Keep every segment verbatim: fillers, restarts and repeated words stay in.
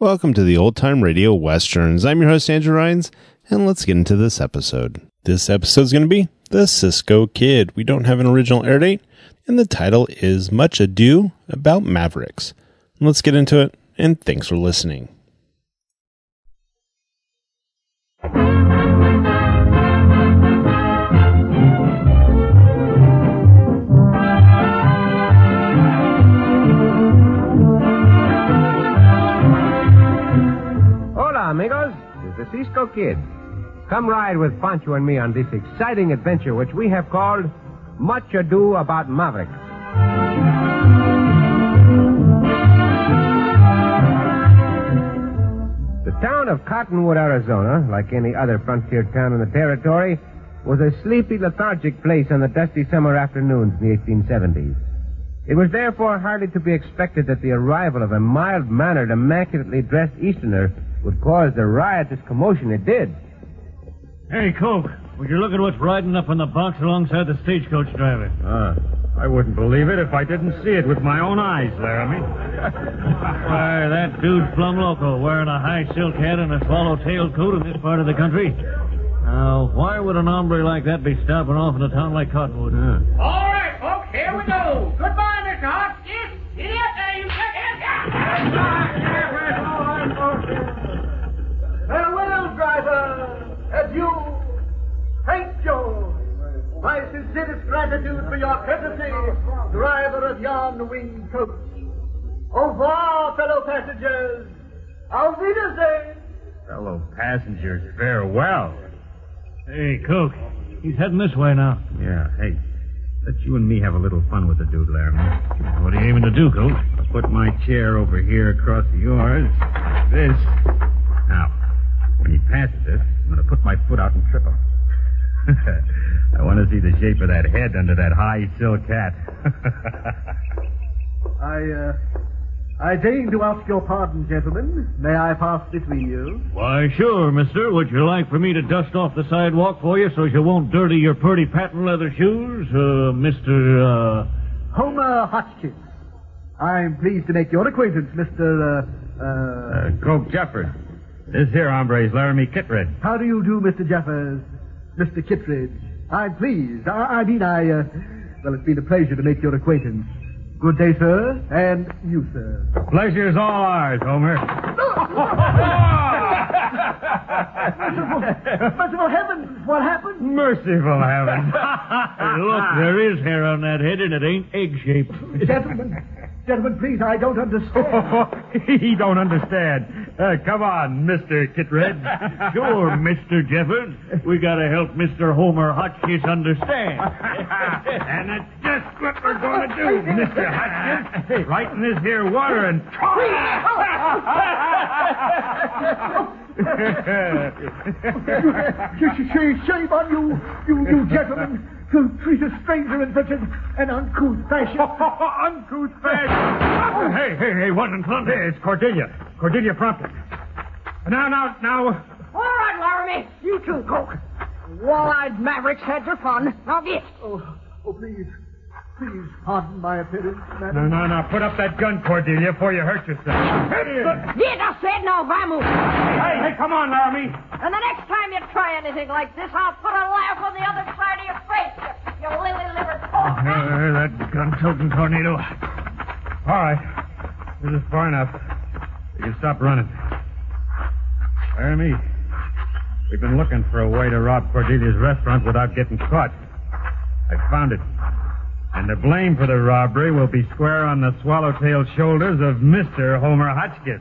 Welcome to the Old Time Radio Westerns. I'm your host, Andrew Rhynes, and let's get into this episode. This episode is going to be The Cisco Kid. We don't have an original air date, and the title is Much Ado About Mavericks. Let's get into it, and thanks for listening. Amigos, this is the Cisco Kid. Come ride with Pancho and me on this exciting adventure which we have called Much Ado About Mavericks. The town of Cottonwood, Arizona, like any other frontier town in the territory, was a sleepy, lethargic place on the dusty summer afternoons in the eighteen seventies. It was therefore hardly to be expected that the arrival of a mild-mannered, immaculately dressed Easterner would cause the riotous commotion it did. Hey, Coke, would you look at what's riding up in the box alongside the stagecoach driver? Ah, I wouldn't believe it if I didn't see it with my own eyes, Laramie. Why, that dude's plumb loco, wearing a high silk hat and a swallow-tailed coat in this part of the country. Now, why would an hombre like that be stopping off in a town like Cottonwood? Yeah. All right, folks, here we go. Goodbye, Mister Hotchkiss. Giddy up there, you chicken. Farewell, driver. Adieu. Thank you. My sincerest gratitude for your courtesy, driver of yon winged coach. Au revoir, fellow passengers. Auf Wiedersehen. Fellow passengers, farewell. Hey, Coke, he's heading this way now. Yeah, hey, let you and me have a little fun with the dude, Laramie. What are you aiming to do, Coke? I'll put my chair over here across yours, like this. Now, when he passes it, I'm going to put my foot out and trip him. I want to see the shape of that head under that high silk hat. I, uh, I deign to ask your pardon, gentlemen. May I pass between you? Why, sure, mister. Would you like for me to dust off the sidewalk for you so you won't dirty your pretty patent leather shoes, uh, Mister, uh... Homer Hotchkiss. I'm pleased to make your acquaintance, Mister, uh, uh... uh Coke Jeffers. This here hombre is Laramie Kittredge. How do you do, Mister Jeffers? Mister Kittredge. I'm pleased. I, I mean, I, uh... Well, it's been a pleasure to make your acquaintance. Good day, sir. And you, sir. Pleasure's all ours, Homer. Merciful heavens, what happened? Merciful heavens. Hey, look, there is hair on that head, and it ain't egg-shaped. Gentlemen, gentlemen, please, I don't understand. He don't understand. Uh, come on, Mister Kittredge. Sure, Mister Jeffers. We gotta help Mister Homer Hotchkiss understand. And that's just what we're going to do, Mister Hotchkiss. Right in this here water and... Shame on you, you, you gentlemen, to treat a stranger in such an, an uncouth fashion. Uncouth fashion? Hey, hey, hey, what in thunder? It's Cordelia. Cordelia Prompton. Now, now, now... All right, Laramie. You too, Coke. Wall-eyed mavericks had their fun. Now get. Oh, oh, please. Please pardon my appearance, No, madam. no, no. Put up that gun, Cordelia, before you hurt yourself. Get, I said, now vamos. Hey, hey, come on, Laramie. And the next time you try anything like this, I'll put a laugh on the other side of your face, you, you lily-livered Coke. Uh, that gun-toting tornado. All right. This is far enough. You can stop running. Laramie, we've been looking for a way to rob Cordelia's restaurant without getting caught. I found it. And the blame for the robbery will be square on the swallowtail shoulders of Mister Homer Hotchkiss.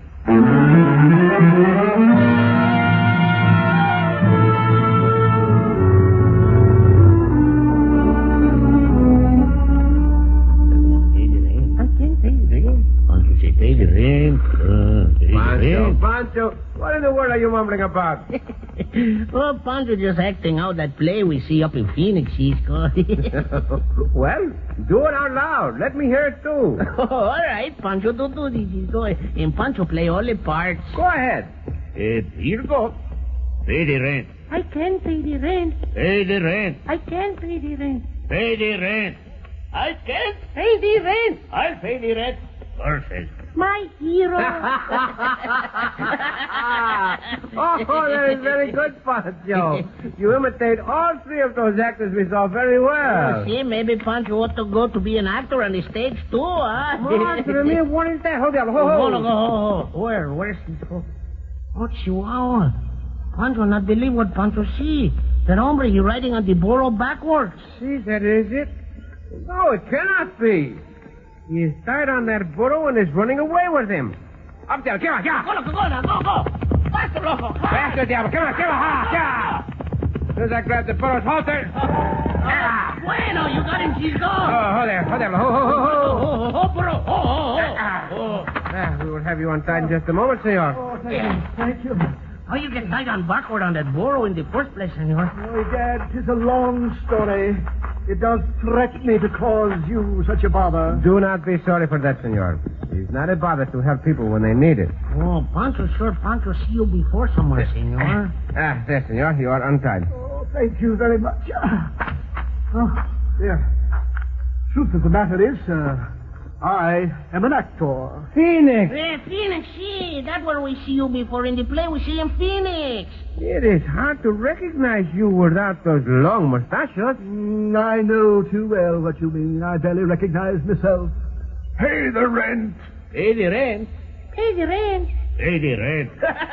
Pancho, Pancho, what in the world are you mumbling about? Well, Pancho just acting out that play we see up in Phoenix, Cisco. Well, do it out loud. Let me hear it, too. Oh, all right, Pancho, do do this, Cisco. And Pancho play all the parts. Go ahead. Uh, here go. Pay the rent. I can't pay the rent. Pay the rent. I can't pay the rent. Pay the rent. I can't pay the rent. I'll pay the rent. Perfect. My hero. Oh, that is very good, Pancho. You imitate all three of those actors we saw very well. Oh, see, maybe Pancho ought to go to be an actor on the stage, too, huh? Madre mia, what is that? Hold on, hold Hold on. on, ho, ho. Where? Where's the... Oh, oh, Chihuahua. Pancho not believe what Pancho see. That hombre, he riding on the burro backwards. See, that is it? No, it cannot be. He is tied on that burro and is running away with him. Up there, come on, come on. Go, go, go, go, go. Faster, loco. Faster, Diablo. Come on, come on, ha, yeah. As soon as I grab the burro's halter. Ah, bueno, you got him, Cisco. Oh, hold there, hold there. Ho, ho, ho, ho. Oh, oh, oh, burro. Oh, oh, oh. Ah, ah, we will have you untied in just a moment, senor. Oh, thank you. Thank you. How you get tied on backward on that burro in the first place, senor? Oh, Dad, 'tis a long story. It does fret me to cause you such a bother. Do not be sorry for that, senor. It's not a bother to help people when they need it. Oh, Pancho, sure, Pancho see you before somewhere, senor. Ah, there, senor. You are untied. Oh, thank you very much. Oh, dear. Truth of the matter is, uh, I am an actor. Phoenix! Yeah, Phoenix, see, that's where we see you before. In the play, we see him Phoenix. It is hard to recognize you without those long mustaches. Mm, I know too well what you mean. I barely recognize myself. Pay the rent. Pay the rent. Pay the rent. Pay the rent.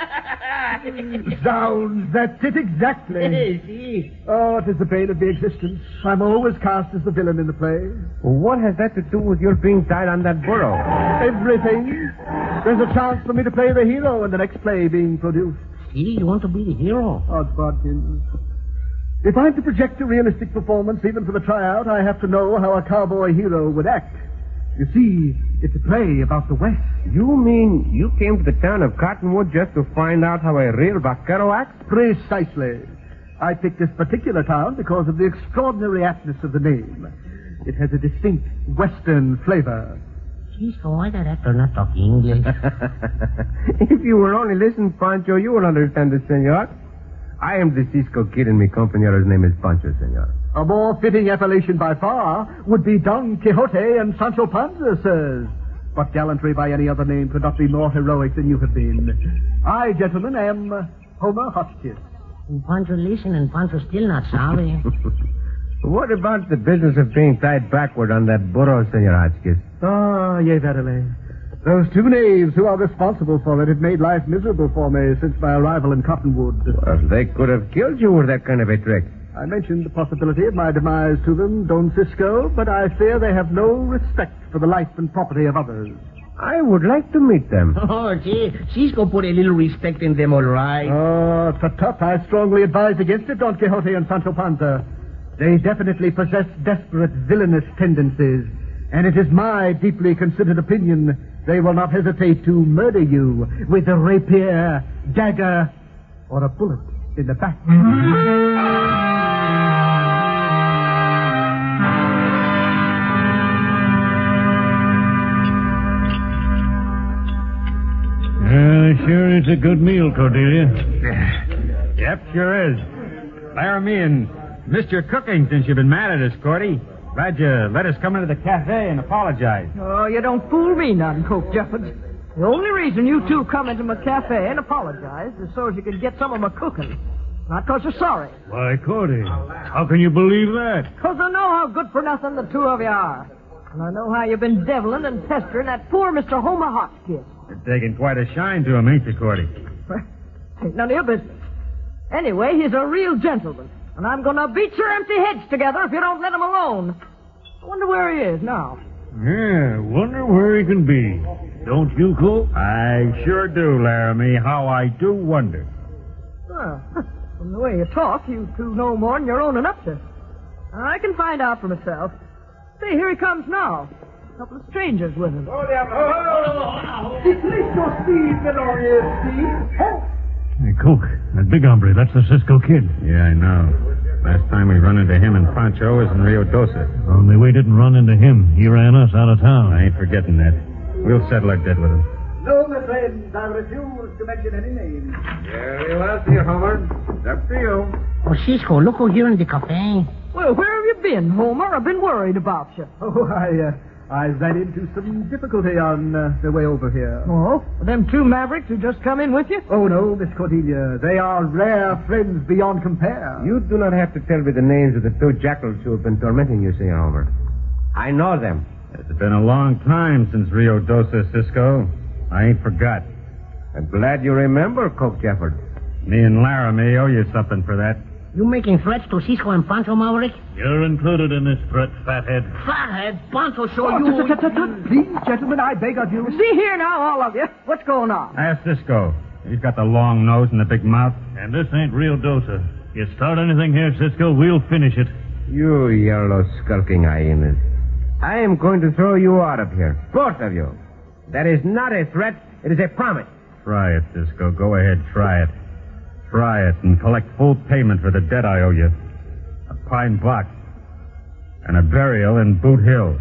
Zounds, that's it exactly. see. Oh, it is the bane of my existence. I'm always cast as the villain in the play. What has that to do with your being tied on that burro? Everything. There's a chance for me to play the hero in the next play being produced. See, you want to be the hero. Oddbodkins. If I'm to project a realistic performance, even for the tryout, I have to know how a cowboy hero would act. You see, it's a play about the West. You mean you came to the town of Cottonwood just to find out how a real vaquero acts? Precisely. I picked this particular town because of the extraordinary aptness of the name. It has a distinct Western flavor. Cisco, why that actor not talk English? If you will only listen, Pancho, you will understand this, senor. I am the Cisco Kid, and my compañero's name is Pancho, senor. A more fitting appellation by far would be Don Quixote and Sancho Panza, sirs. But gallantry by any other name could not be more heroic than you have been. I, gentlemen, am Homer Hotchkiss. And Pancho listen, and Pancho still not sorry. What about the business of being tied backward on that burro, senor Hotchkiss? Ah, yea, verily. Those two knaves who are responsible for it have made life miserable for me since my arrival in Cottonwood. Well, they could have killed you with that kind of a trick. I mentioned the possibility of my demise to them, Don Cisco, but I fear they have no respect for the life and property of others. I would like to meet them. Oh, gee, Cisco put a little respect in them, all right. Oh, tut tut, I strongly advise against it, Don Quixote and Sancho Panza. They definitely possess desperate, villainous tendencies, and it is my deeply considered opinion they will not hesitate to murder you with a rapier, dagger, or a bullet in the back. Uh, sure is a good meal, Cordelia. Yep, sure is. Laramie and Mister Cooking, since you've been mad at us, Cordy. Glad you let us come into the cafe and apologize. Oh, you don't fool me none, Coke Jeffords. The only reason you two come into my cafe and apologize is so as you can get some of my cooking. Not because you're sorry. Why, Cordy, how can you believe that? Because I know how good for nothing the two of you are. And I know how you've been deviling and pestering that poor Mister Homer Hotchkiss. You're taking quite a shine to him, ain't you, Cordy? Ain't none of your business. Anyway, he's a real gentleman. And I'm going to beat your empty heads together if you don't let him alone. I wonder where he is now. Yeah, wonder where he can be. Don't you, Cook? I sure do, Laramie. How I do wonder. Well, from the way you talk, you two know more than you're owning up to. I can find out for myself. See, here he comes now. A couple of strangers with him. Oh, Decrease your speed, Melorius, Steve. Hey, Cook, that big hombre, that's the Cisco Kid. Yeah, I know. Last time we run into him and Pancho was in Rio Doce. Only we didn't run into him. He ran us out of town. I ain't forgetting that. We'll settle our debt with him. No, my friends, I refuse to mention any names. Very well, senor Homer. It's up to you. Oh, Cisco, look who here in the cafe. Well, where have you been, Homer? I've been worried about you. Oh, I, uh, I ran into some difficulty on uh, the way over here. Oh? Them two mavericks who just come in with you? Oh, no, Miss Cordelia. They are rare friends beyond compare. You do not have to tell me the names of the two jackals who have been tormenting you, Senor Homer. I know them. It's been a long time since Rio Dosa, Cisco. I ain't forgot. I'm glad you remember, Coke Jefford. Me and Laramie owe you something for that. You making threats to Cisco and Pancho, Maverick? You're included in this threat, fathead. Fathead, Pancho show Oh, you... tut, tut, tut, tut. Please, gentlemen, I beg of you. See here now, all of you. What's going on? Ask Cisco. He's got the long nose and the big mouth. And this ain't Rio Dosa. You start anything here, Cisco, we'll finish it. You yellow skulking hyenas. I am going to throw you out of here. Both of you. That is not a threat. It is a promise. Try it, Cisco. Go ahead, try it. Try it and collect full payment for the debt I owe you. A pine box. And a burial in Boot Hill.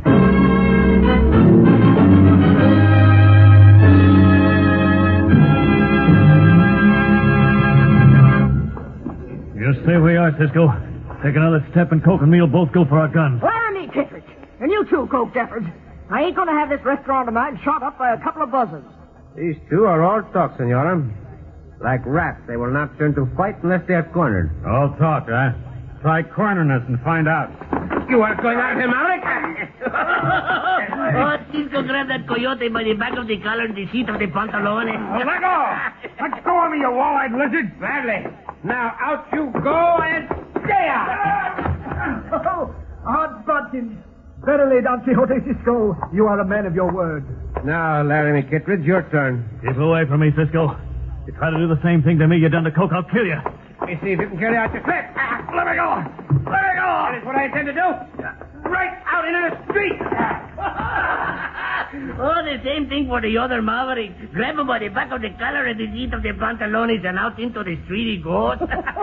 You stay where you are, Cisco. Take another step and Coke and me'll both go for our guns. Laramie Kittredge. And you too, Coke Jefford. I ain't going to have this restaurant of mine shot up by a couple of buzzards. These two are all talk, Senora. Like rats, they will not turn to fight unless they are cornered. All talk, huh? Try cornering us and find out. You are going out of him, Alec? Oh, Cisco grabbed that coyote by the back of the collar and the seat of the pantalone. Oh, let go! Let go of me, you wall-eyed lizard! Gladly. Now out you go and stay out. Oh, odd buttons. Verily, Don Quixote Cisco, you are a man of your word. Now, Laramie Kittredge, your turn. Keep away from me, Cisco. You try to do the same thing to me you done to Coke, I'll kill you. Let me see if you can carry out your threat. Ah, let me go. Let me go. That is what I intend to do. Right out into the street. Oh, the same thing for the other Maverick. Grab him by the back of the collar and the seat of the pantalones and out into the street he goes.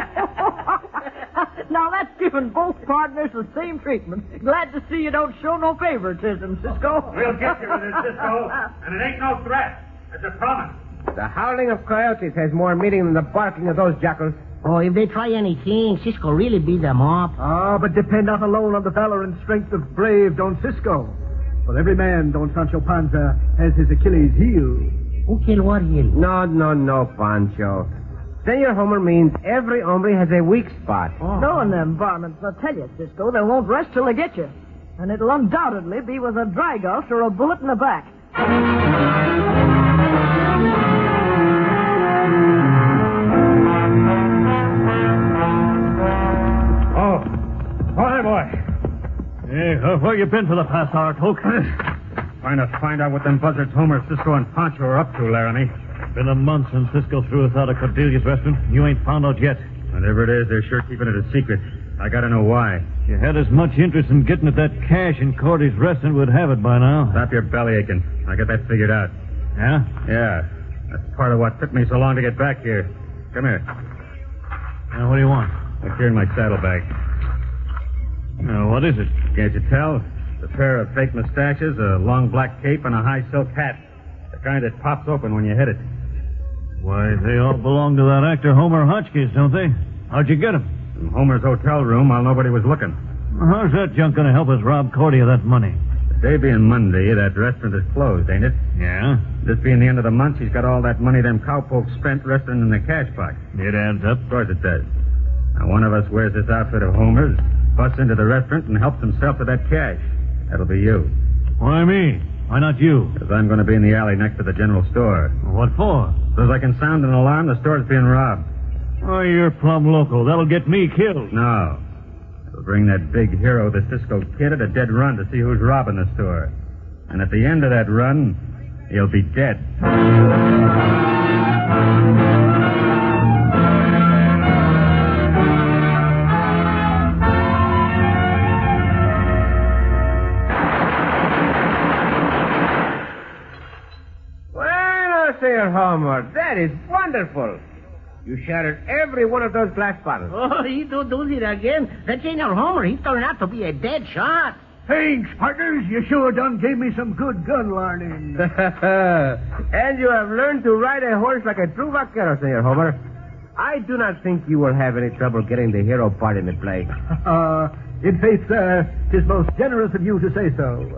Now, that's giving both partners the same treatment. Glad to see you don't show no favoritism, Cisco. We'll get you with this, Cisco. And it ain't no threat. It's a promise. The howling of coyotes has more meaning than the barking of those jackals. Oh, if they try anything, Cisco really beat them up. Ah, but depend not alone on the valor and strength of brave Don Cisco. For every man, Don Sancho Panza, has his Achilles heel. Who killed what heel? No, no, no, Pancho. Senor Homer means every hombre has a weak spot. Oh. Knowing them varmints, I'll tell you, Cisco, they won't rest till they get you. And it'll undoubtedly be with a dry gulch or a bullet in the back. Oh. Oh, hey, boy. Hey, uh, where you been for the past hour, Coke? Trying to find out what them buzzards Homer, Cisco, and Pancho are up to, Laramie. Been a month since Cisco threw us out of Cordelia's restaurant. You ain't found out yet. Whatever it is, they're sure keeping it a secret. I gotta know why. If you had as much interest in getting at that cash in Cordy's restaurant, would have it by now. Stop your belly aching. I got that figured out. Yeah? Yeah. That's part of what took me so long to get back here. Come here. Now, what do you want? Look here in my saddlebag. Now, what is it? Can't you tell? A pair of fake mustaches, a long black cape, and a high silk hat. The kind that pops open when you hit it. Why, they all belong to that actor Homer Hotchkiss, don't they? How'd you get them? In Homer's hotel room while nobody was looking. How's that junk going to help us rob Cordy of that money? The day being Monday, that restaurant is closed, ain't it? Yeah? This being the end of the month, she's got all that money them cowpokes spent resting in the cash box. It adds up. Of course it does. Now, one of us wears this outfit of Homer's, busts into the restaurant, and helps himself to that cash. That'll be you. Why me? Why not you? Because I'm going to be in the alley next to the general store. What for? So as I can sound an alarm, the store's being robbed. Oh, you're plumb local. That'll get me killed. No. It'll bring that big hero, the Cisco Kid, at a dead run to see who's robbing the store. And at the end of that run, he'll be dead. Senor Homer, that is wonderful. You shattered every one of those glass bottles. Oh, he do do it again. That Senor Homer, he turned out to be a dead shot. Thanks, partners. You sure done gave me some good gun learning. And you have learned to ride a horse like a true vaquero, Senor Homer. I do not think you will have any trouble getting the hero part in the play. Uh, in faith, sir, 'tis most generous of you to say so.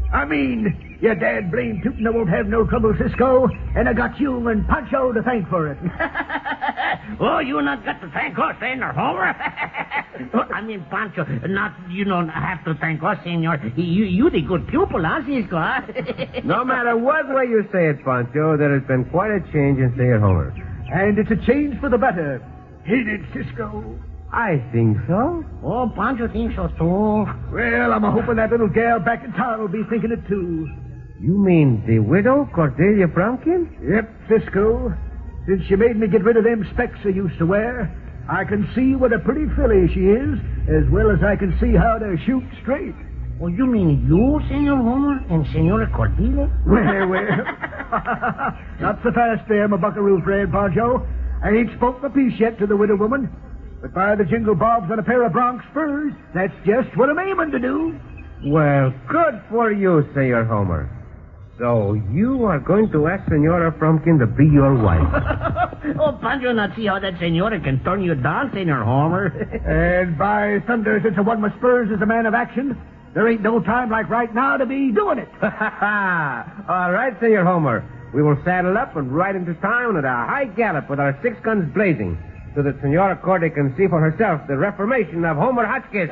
I mean, your dad blamed tootin' I won't have no trouble, Cisco, and I got you and Pancho to thank for it. Oh, you not got to thank us, Senor Homer. I mean, Pancho, not you don't have to thank us, Senor. You you the good pupil, huh, Cisco? Huh? No matter what way you say it, Pancho, there has been quite a change in Senor Homer. And it's a change for the better. Ain't it, Cisco? I think so. Oh, Pancho thinks so, too. Well, I'm a-hoping that little gal back in town will be thinking it, too. You mean the widow, Cordelia Fromkin? Yep, Cisco. Since she made me get rid of them specs I used to wear, I can see what a pretty filly she is, as well as I can see how to shoot straight. Oh, you mean you, Senor Homer, and Senora Cordelia? Well, well. Not so fast there, my buckaroo friend, Pancho. I ain't spoke a piece yet to the widow woman. But by the jingle bobs on a pair of bronc spurs, that's just what I'm aiming to do. Well, good for you, Senor Homer. So you are going to ask Senora Fromkin to be your wife. Oh, Pancho, not see how that Senora can turn you down, Senor Homer. And by thunder, since I won my spurs as a man of action, there ain't no time like right now to be doing it. All right, Senor Homer. We will saddle up and ride into town at a high gallop with our six guns blazing, so that Senora Cordy can see for herself the reformation of Homer Hotchkiss.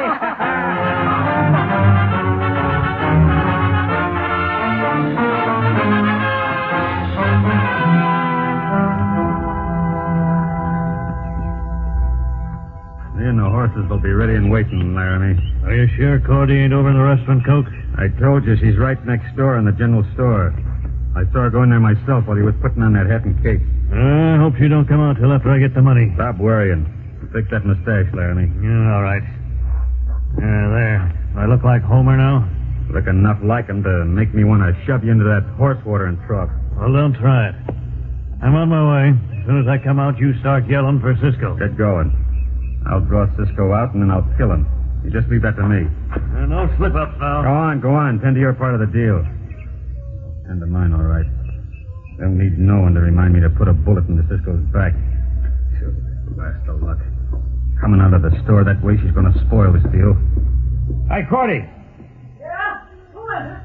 Me and the horses will be ready and waiting, Laramie. Are you sure Cordy ain't over in the restaurant, Coke? I told you she's right next door in the general store. I saw her go in there myself while he was putting on that hat and cape. I hope she don't come out till after I get the money. Stop worrying. Fix that mustache, Laramie. Yeah, all right. Yeah, there. Do I look like Homer now? Look enough like him to make me want to shove you into that horse watering trough. Well, don't try it. I'm on my way. As soon as I come out, you start yelling for Cisco. Get going. I'll draw Cisco out, and then I'll kill him. You just leave that to me. Uh, no slip-ups now. Go on, go on. Tend to your part of the deal. Tend to mine, all right. Don't need no one to remind me to put a bullet into Cisco's back. Blast of luck. Coming out of the store that way, she's going to spoil this deal. Hi, Cordy. Yeah? Who is it?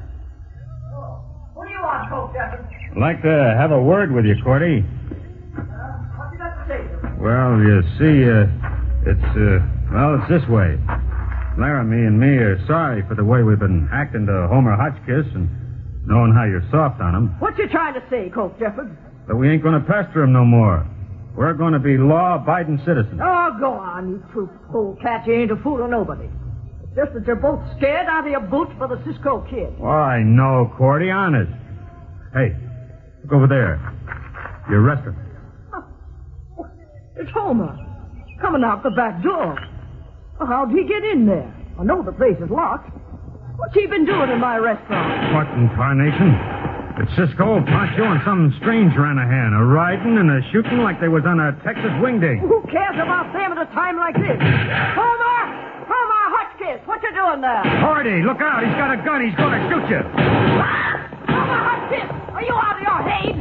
Oh, what do you want, Coke Jefferson? I'd like to have a word with you, Cordy. Uh, what you got to say to me? Well, you see, uh, it's, uh, well, it's this way. Laramie and me are sorry for the way we've been acting to Homer Hotchkiss and knowing how you're soft on him. What you trying to say, Coke Jeffords? But we ain't going to pester him no more. We're going to be law-abiding citizens. Oh, go on, you truth polecat. You ain't a fool of nobody. It's just that you're both scared out of your boots for the Cisco kid. Why, no, Cordy, honest. Hey, look over there. Your restaurant. Oh, it's Homer. Coming out the back door. Well, how'd he get in there? I know the place is locked. What's he been doing in my restaurant? What in tarnation? It's Cisco, Pancho, and some stranger on a hand, a riding and a shooting like they was on a Texas wing day. Who cares about them at a time like this? Homer! Homer Hotchkiss, what you doing there? Cordy, look out. He's got a gun. He's going to shoot you. Homer Hotchkiss, are you out of your head?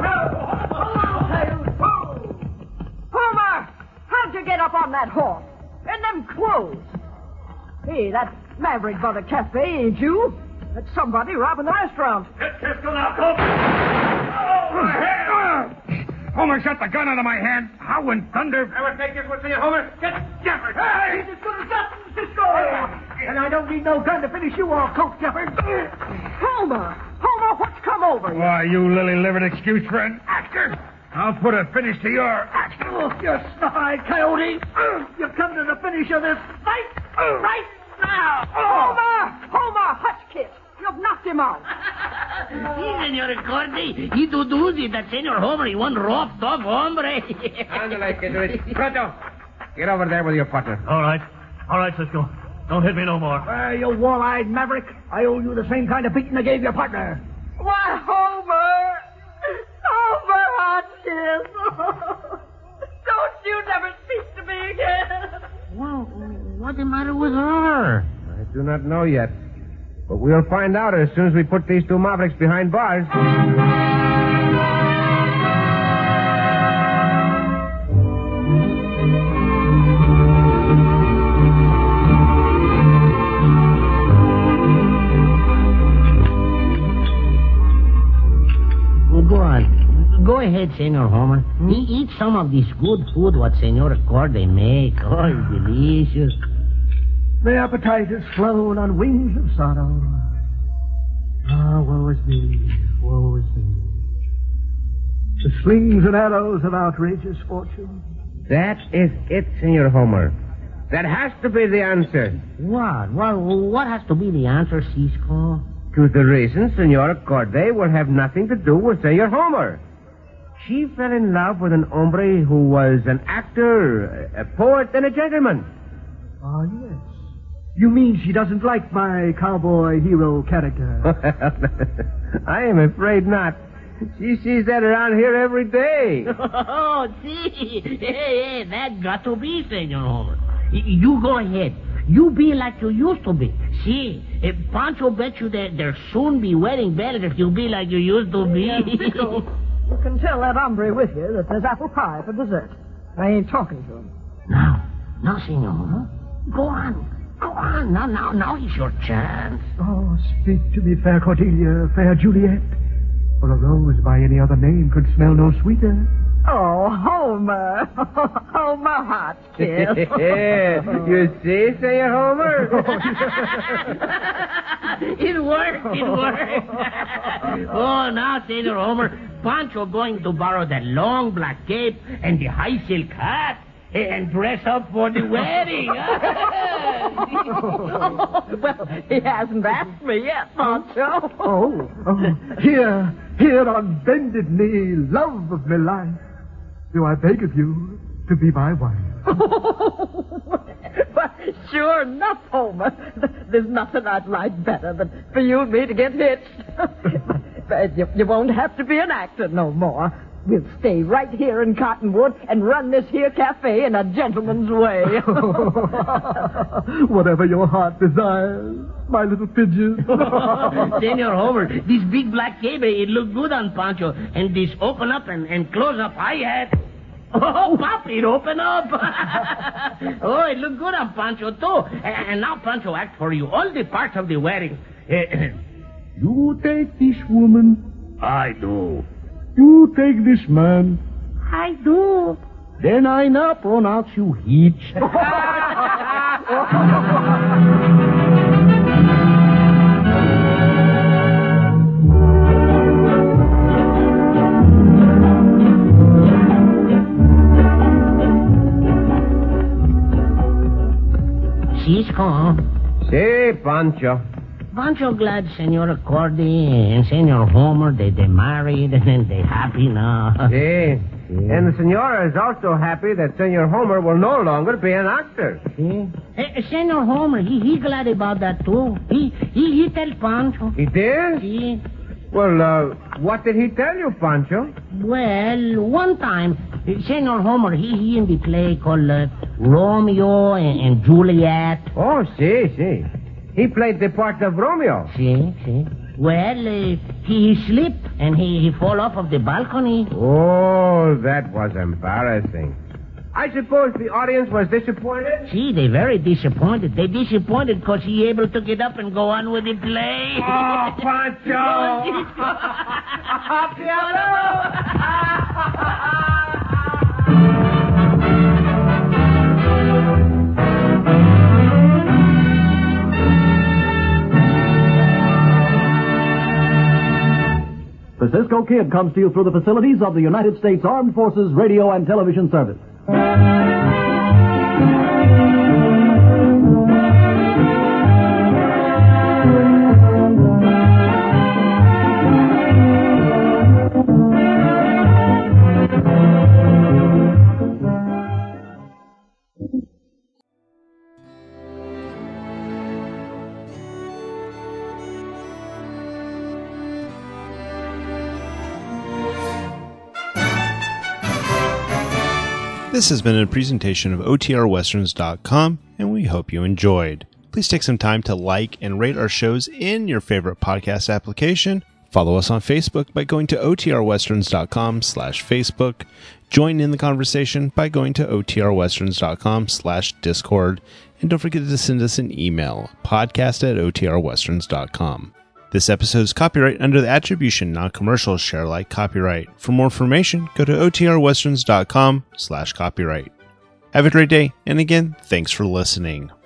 Homer, how'd you get up on that horse? And them clothes? Hey, that's Maverick by the cafe, ain't you? That's somebody robbing the restaurant. Get Cisco now, Colt. Oh, my head! Homer shot the gun out of my hand. How in thunder? I will take this one for you, Homer. Get Jeffers. Hey, he's as good as that, Cisco! And I don't need no gun to finish you off, Coke Jeffords. Homer! Homer, what's come over you? Why, you lily-livered excuse for an actor. I'll put a finish to your act. Oh, you snuff-eyed coyote! You come to the finish of this fight right now! Homer! Homer Hotchkiss! You've knocked him out. Sí, Senor Cordy. Y tú dudas that Senor Homer y one rough, tough hombre. Ándale, que Luis. Pronto. Get over there with your partner. All right. All right, Cisco. Don't hit me no more. Well, you wall-eyed maverick, I owe you the same kind of beating I gave your partner. Why, Homer! Homer Hotchkiss! Don't you never speak to me again! Well, what's the matter with her? I do not know yet. But we'll find out as soon as we put these two mavericks behind bars. go ahead, Senor Homer. Hmm? E- eat some of this good food what Senor Corday make. Oh, it's delicious. My appetite has flown on wings of sorrow. Ah, woe is me, woe is me. The slings and arrows of outrageous fortune. That is it, Senor Homer. That has to be the answer. What? Well, what has to be the answer, Cisco? To the reason Senora Corday will have nothing to do with Senor Homer. She fell in love with an hombre who was an actor, a poet, and a gentleman. Ah, yes. You mean she doesn't like my cowboy hero character? I am afraid not. She sees that around here every day. Oh, see. Hey, hey, that got to be, Senor Homer. Y- You go ahead. You be like you used to be. See, if Pancho bet you that there'll soon be wedding better if you be like you used to be. Yes, Pico, you can tell that hombre with you that there's apple pie for dessert. I ain't talking to him. Now, now, Senor Homer, go on. Go on. Now, now, now is your chance. Oh, speak to me, fair Cordelia, fair Juliet. For a rose by any other name could smell no sweeter. Oh, Homer. Homer Hot Kiss. You see, Senor Homer? It worked. It worked. Oh, now, Senor Homer, Pancho going to borrow that long black cape and the high silk hat and dress up for the wedding. Well, he hasn't asked me yet, Pancho. Oh, oh, here, here on bended knee, love of my life, do I beg of you to be my wife. Well, sure enough, Homer. There's nothing I'd like better than for you and me to get hitched. But you, you won't have to be an actor no more. We'll stay right here in Cottonwood and run this here cafe in a gentleman's way. Whatever your heart desires, my little pigeon. Senor Homer, this big black cape, it look good on Pancho. And this open up and, and close up high hat. Oh, Pop, it open up. Oh, it look good on Pancho, too. And, and now Pancho act for you all the parts of the wedding. You take this woman. I do. You take this man. I do. Then I now pronounce you hitched. Cisco. Si, Pancho. Pancho glad Senora Cordy and Senor Homer, they, they married and they happy now. Si. And the senora is also happy that Senor Homer will no longer be an actor. See? Eh, Senor Homer, he, he glad about that, too. He he, he tell Pancho. He did? See? Well, uh, what did he tell you, Pancho? Well, one time, uh, Senor Homer, he, he in the play called uh, Romeo and, and Juliet. Oh, si, si. He played the part of Romeo. See, see. Well, uh, he, he slipped and he, he fall off of the balcony. Oh, that was embarrassing. I suppose the audience was disappointed? See, they very disappointed. They disappointed because he able to get up and go on with the play. Oh, Pancho! The Cisco Kid comes to you through the facilities of the United States Armed Forces Radio and Television Service. This has been a presentation of O T R Westerns dot com, and we hope you enjoyed. Please take some time to like and rate our shows in your favorite podcast application. Follow us on Facebook by going to O T R Westerns dot com slash Facebook. Join in the conversation by going to O T R Westerns dot com slash Discord. And don't forget to send us an email, podcast at O T R Westerns dot com. This episode is copyright under the attribution, non-commercial, share alike copyright. For more information, go to o t r westerns dot com slash copyright. Have a great day, and again, thanks for listening.